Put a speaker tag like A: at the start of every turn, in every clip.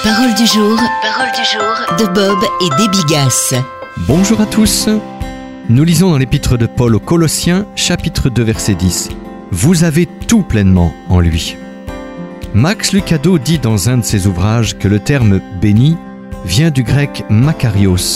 A: Parole du jour de Bob et Debbie Gass.
B: Bonjour à tous. Nous lisons dans l'épître de Paul aux Colossiens, chapitre 2, verset 10. Vous avez tout pleinement en lui. Max Lucado dit dans un de ses ouvrages que le terme « béni » vient du grec « makarios »,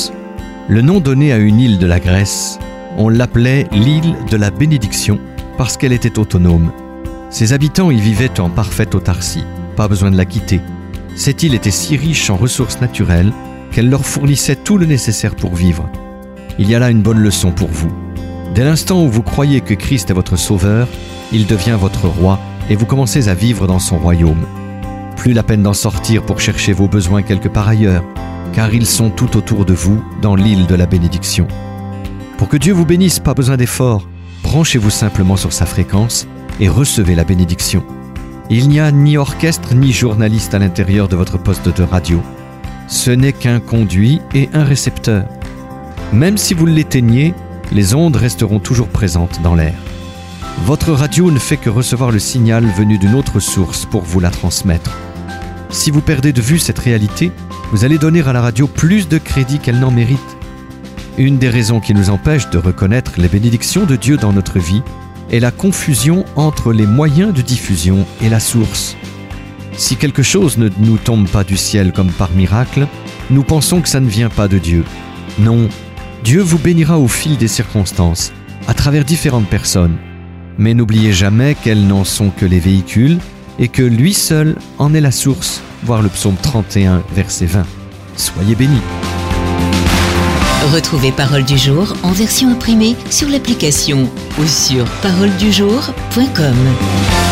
B: le nom donné à une île de la Grèce. On l'appelait l'île de la bénédiction parce qu'elle était autonome. Ses habitants y vivaient en parfaite autarcie, pas besoin de la quitter. Cette île était si riche en ressources naturelles qu'elle leur fournissait tout le nécessaire pour vivre. Il y a là une bonne leçon pour vous. Dès l'instant où vous croyez que Christ est votre sauveur, il devient votre roi et vous commencez à vivre dans son royaume. Plus la peine d'en sortir pour chercher vos besoins quelque part ailleurs, car ils sont tout autour de vous dans l'île de la bénédiction. Pour que Dieu vous bénisse, pas besoin d'effort. Branchez-vous simplement sur sa fréquence et recevez la bénédiction. Il n'y a ni orchestre ni journaliste à l'intérieur de votre poste de radio. Ce n'est qu'un conduit et un récepteur. Même si vous l'éteignez, les ondes resteront toujours présentes dans l'air. Votre radio ne fait que recevoir le signal venu d'une autre source pour vous la transmettre. Si vous perdez de vue cette réalité, vous allez donner à la radio plus de crédit qu'elle n'en mérite. Une des raisons qui nous empêche de reconnaître les bénédictions de Dieu dans notre vie est la confusion entre les moyens de diffusion et la source. Si quelque chose ne nous tombe pas du ciel comme par miracle, nous pensons que ça ne vient pas de Dieu. Non, Dieu vous bénira au fil des circonstances, à travers différentes personnes. Mais n'oubliez jamais qu'elles n'en sont que les véhicules et que lui seul en est la source. Voir le psaume 31, verset 20. Soyez bénis.
A: Retrouvez Parole du jour en version imprimée sur l'application ou sur paroledujour.com.